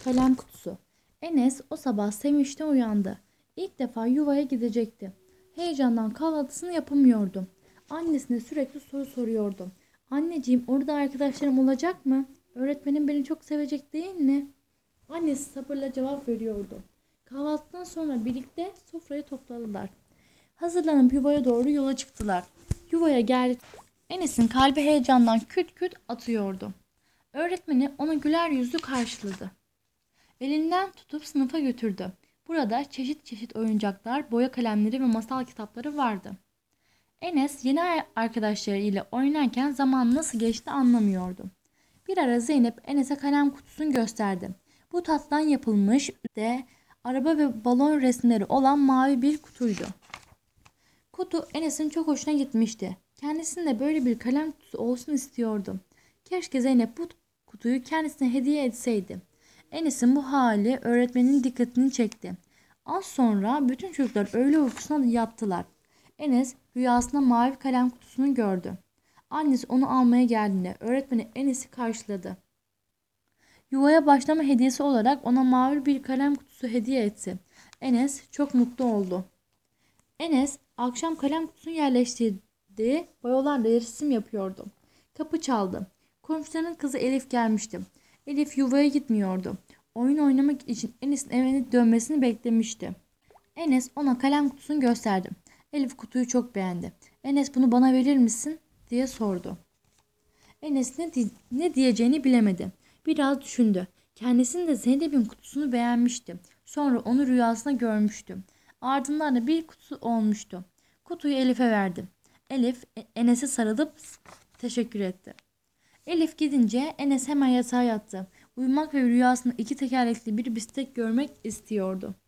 Kalem kutusu. Enes o sabah sevinçle uyandı. İlk defa yuvaya gidecekti. Heyecandan kahvaltısını yapamıyordu. Annesine sürekli soru soruyordu. Anneciğim, orada arkadaşlarım olacak mı? Öğretmenim beni çok sevecek değil mi? Annesi sabırla cevap veriyordu. Kahvaltıdan sonra birlikte sofrayı topladılar. Hazırlanıp yuvaya doğru yola çıktılar. Yuvaya geldi. Enes'in kalbi heyecandan küt küt atıyordu. Öğretmeni onu güler yüzlü karşıladı. Elinden tutup sınıfa götürdü. Burada çeşit çeşit oyuncaklar, boya kalemleri ve masal kitapları vardı. Enes yeni arkadaşlarıyla oynarken zaman nasıl geçti anlamıyordu. Bir ara Zeynep Enes'e kalem kutusunu gösterdi. Bu tatlıdan yapılmış de araba ve balon resimleri olan mavi bir kutuydu. Kutu Enes'in çok hoşuna gitmişti. Kendisinin de böyle bir kalem kutusu olsun istiyordu. Keşke Zeynep bu kutuyu kendisine hediye etseydi. Enes'in bu hali öğretmenin dikkatini çekti. Az sonra bütün çocuklar öğle uykusuna yattılar. Enes rüyasında mavi kalem kutusunu gördü. Annesi onu almaya geldiğinde öğretmeni Enes'i karşıladı. Yuvaya başlama hediyesi olarak ona mavi bir kalem kutusu hediye etti. Enes çok mutlu oldu. Enes akşam kalem kutusunu yerleştirdiği boyalarla resim yapıyordu. Kapı çaldı. Komşularının kızı Elif gelmişti. Elif yuvaya gitmiyordu. Oyun oynamak için Enes'in evine dönmesini beklemişti. Enes ona kalem kutusunu gösterdi. Elif kutuyu çok beğendi. Enes, bunu bana verir misin diye sordu. Enes ne diyeceğini bilemedi. Biraz düşündü. Kendisinin de Zeynep'in kutusunu beğenmişti. Sonra onu rüyasında görmüştü. Ardından da bir kutu olmuştu. Kutuyu Elif'e verdi. Elif Enes'e sarılıp teşekkür etti. Elif gidince Enes hemen yatağa yattı. Uyumak ve rüyasında iki tekerlekli bir bisiklet görmek istiyordu.